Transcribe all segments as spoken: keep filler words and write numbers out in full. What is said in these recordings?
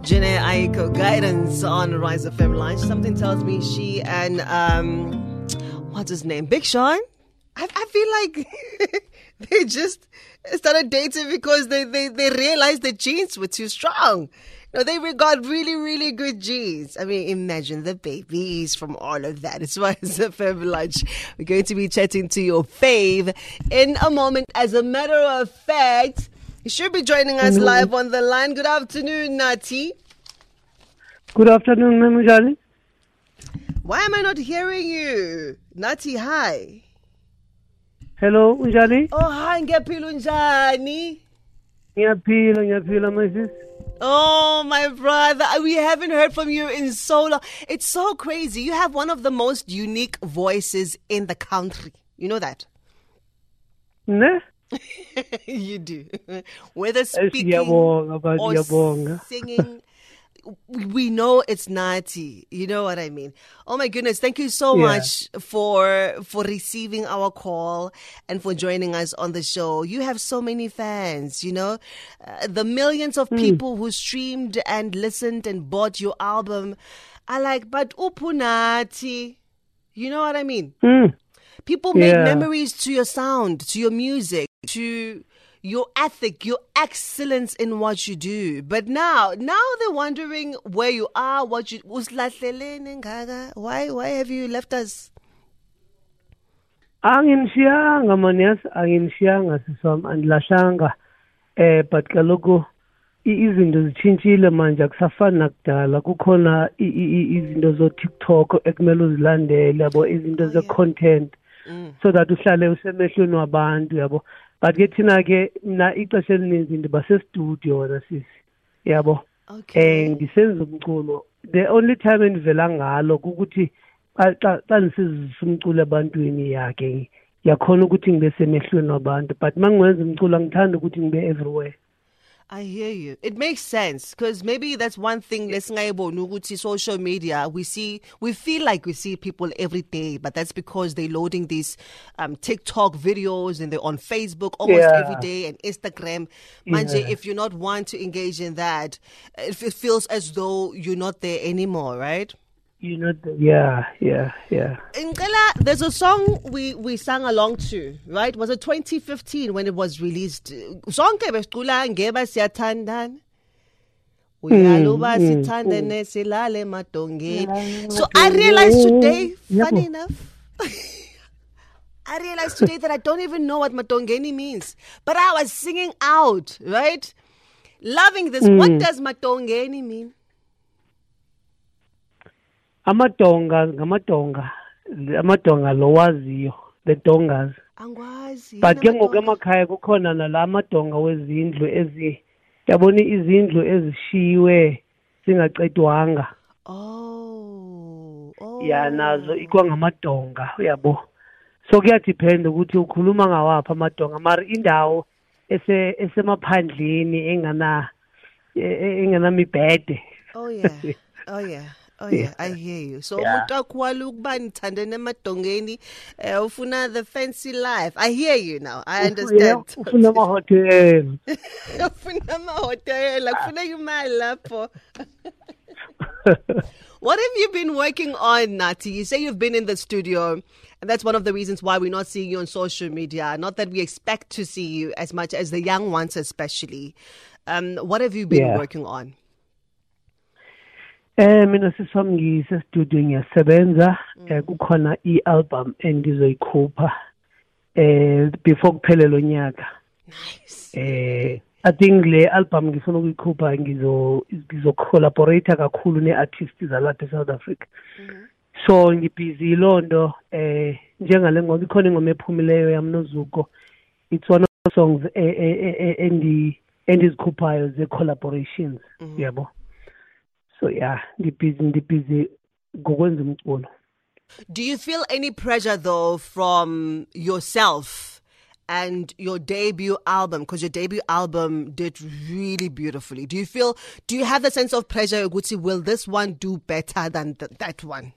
Jhené Aiko, Guidance on Rise F M Lunch. Something tells me she and, um, what's his name? Big Sean? I, I feel like they just started dating because they, they, they realized the genes were too strong. No, they got really, really good genes. I mean, imagine the babies from all of that. It's Rise F M Lunch. We're going to be chatting to your fave in a moment. As a matter of fact, you should be joining us live on the line. Good afternoon, Nati. Good afternoon, Ma'am. Why am I not hearing you? Nati, hi. Hello, Unjani. Oh, hi, ngiyaphila unjani? Ngiyaphila, ngiyaphila, my sis. Oh, my brother. We haven't heard from you in so long. It's so crazy. You have one of the most unique voices in the country. You know that? Ne? You do. Whether speaking or singing, we know it's Nati. You know what I mean? Oh my goodness. Thank you so yeah. much for for receiving our call and for joining us on the show. You have so many fans, you know, uh, the millions of people mm. who streamed and listened and bought your album are like, but Upunati, you know what I mean? Mm. People make yeah. memories to your sound, to your music, to your ethic, your excellence in what you do. But now, now they're wondering where you are, what you... Why, why have you left us? Anginshiyanga manias, anginshiyanga siswam, andilahlanga. Eh, but kaloku izinto zitshintshile manje akusafani nakudala. Kukhona izinto zo TikTok ekumele uzilandele yabo, izinto ze content. Mm. So that uhlale usemehlweni wabantu yabo. But ke thina ke na ixesha elininzi ndiba se-studio wena sisi yabo. Okay. Eh ngisenza umculo. The only time endivela ngalo ukuthi xa xa nisizisa umculo ebantwini yakhe yakhona ukuthi ngibe semehlweni wabantu, but mangiwenza umculo angithanda ukuthi ngibe everywhere. I hear you. It makes sense because maybe that's one thing. Lesingayibona social media. We see, we feel like we see people every day, but that's because they're loading these um, TikTok videos and they're on Facebook almost yeah. every day and Instagram. Manje, yeah. if you're not one to engage in that, it feels as though you're not there anymore, right? You know, the, yeah, yeah, yeah. Ngela, there's a song we, we sang along to, right? Was it twenty fifteen when it was released? Sonke besicula ngeba siyathandana. Uyaluba sithandane silale madongeni. So I realized today, funny enough, I realized today that I don't even know what madongeni means. But I was singing out, right? Loving this. Mm. What does madongeni mean? Amadonga ngamadonga amadonga lo waziyo the dongas angwazi but ke ngokwemakhaya kukhona nala amadonga wezindlu ezi yabona izindlu ezishiwe singacedwanga. Oh oh ya nazo ikwa ngamadonga uyabo. So kuyadepend ukuthi ukhuluma ngawapha amadonga mara indawo ese esemaphandleni engana engana mibhede. Oh yeah. Oh yeah. Oh yeah, I hear you. So umuntu akwala ukuba nithandene emadongeni ufuna the fancy life. I hear you now. I understand. Ufuna ama hotel. Ufuna ama hotel. Ufuna imali lapho. What have you been working on, Nati? You say you've been in the studio, and that's one of the reasons why we're not seeing you on social media. Not that we expect to see you as much as the young ones especially. Um, what have you been yeah. working on? Eh mina siswami ngisestudio ngiyasebenza eh kukhona i-album engizoyikhupha eh before kuphele lo nyaka. Nice. Eh I think le album ngifuna ukuyikhupha ngizo ngizo collaborate kakhulu ne-artists zalapha eSouth Africa. Mm-hmm. So ngibusy londo eh njengale ngoba ikhona ingoma ephumileyo yamnozuko. It's one of the songs endi endizikhuphayo ze collaborations yabo. So yeah, the busy, the busy. Do you feel any pressure though from yourself and your debut album? Because your debut album did really beautifully. Do you feel? Do you have the sense of pressure, Gucci? Will this one do better than th- that one?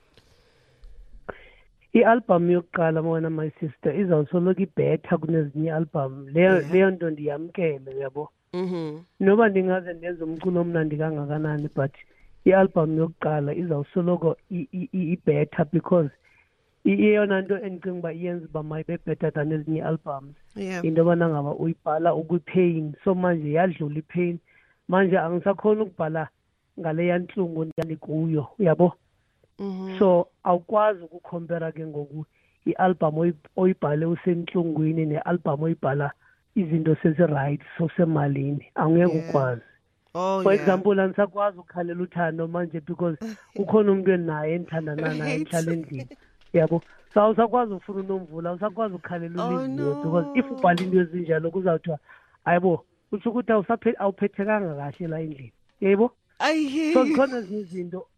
I-album yokuqala mona my sister izawusoloko ibetha kunezinye i-album leyo leyo nto ndiyamkele yabo. Mhm. Noba ndingaze ndenze umculo omnandi kangakanani but i-album yokuqala izawusoloko i-better because iyona nto endicinga uba iyenza uba mayibe better than ezinye i-albums. Yeah. Into yobana ngaba uyibhala ukwi-pain, so manje yadlula i-pain. Manje angisakhona ukubhala ngale yantlungu ndandikuyo, uyabo? Mhm. So awukwazi ukukhompera ke ngoku i-album oyibhale usentlungwini ne-album oyibhala izinto sezi-right sosemalini, angeke ukwazi. Oh, For yeah. example, andisakwazi ukukhalela uthando manje because kukhona umuntu endinaye endithandana naye Right. endihlala endlini, yabo? So awusakwazi ufuna unomvula, awusakwazi ukukhalela Oh, uliziyo no. because if ubhala into ezinjalo kuzawuthiwa hayibo utsho ukuthi awuphethekanga kahle la endlini, yebo? I hear So you. zikhona ezinye izinto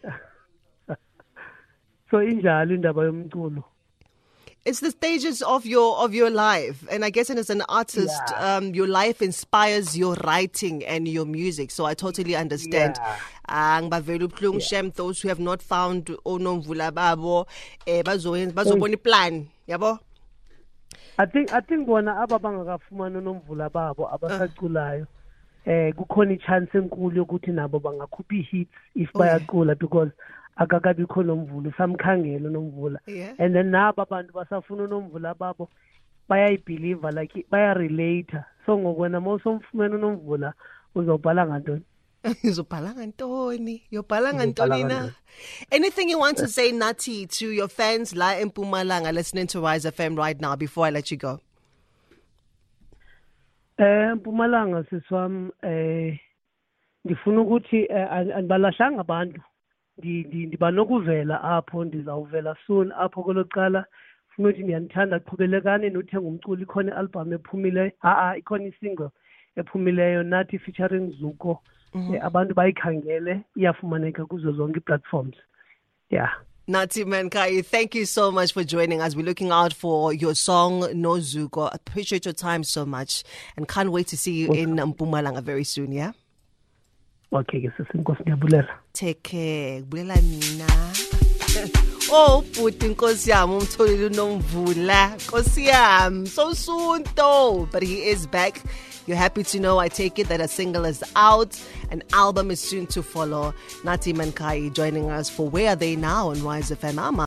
so injalo indaba yomculo. It's the stages of your of your life, and I guess as an artist, Yeah. um, your life inspires your writing and your music. So I totally understand. Ang bavelu plung shem those who have not found onomvula babo eh bazo bazobona plan, yabo. I think I think bona aba bangakafumana unomvula babo abasaculayo eh kukhona ichance enkulu yokuthi nabo bangakhupha i-hits if Oh, yeah. bayacula because akakabi khona unomvula samkhangela unomvula. Yeah. And then nabo abantu basafuna unomvula babo bayayibelieve like bayarelate. So ngokwena mawusomfumene unomvula uzobhala ngantoni? Uzobhala ngantoni? Yobhala Uzobhala ngantoni na? ngantoni? Anything you want to say, Nati, to your fans la in Mpumalanga listening to Rise F M right now before I let you go? Eh Mpumalanga siswami eh ngifuna ukuthi andibalahlanga abantu ndiba nokuvela apho ndizawuvela soon apho koloqala funa ukuthi ndiyanithanda qhubelekani nothenga umculo ikhona i-album ephumileyo a ikhona i-single ephumileyo Nathi featuring Zuko. Abantu bayikhangele iyafumaneka kuzo zonke i-platforms. Yeah. Nati Mankayi, thank you so much for joining us. We're looking out for your song, No Zuko. Appreciate your time so much and can't wait to see you in Mpumalanga very soon, yeah? Okay, ke sesinkosi ndiyabulela. Take care. Bulela mina. Oh, puti nkosi yami umtholile unomvula. Nkosi yami, so soon though. But he is back. You're happy to know, I take it, that a single is out. An album is soon to follow. Nati Mankayi joining us for Where Are They Now on Rise F M.